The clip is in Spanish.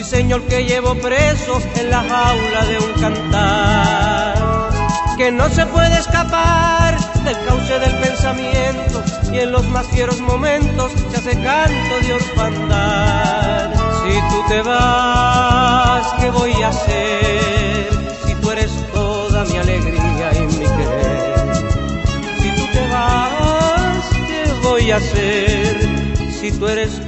Señor, que llevo preso en la jaula de un cantar, que no se puede escapar del cauce del pensamiento, y en los más fieros momentos se hace canto de orfandad. Si tú te vas, ¿qué voy a hacer? Si tú eres toda mi alegría y mi querer. Si tú te vas, ¿qué voy a hacer? Si tú eres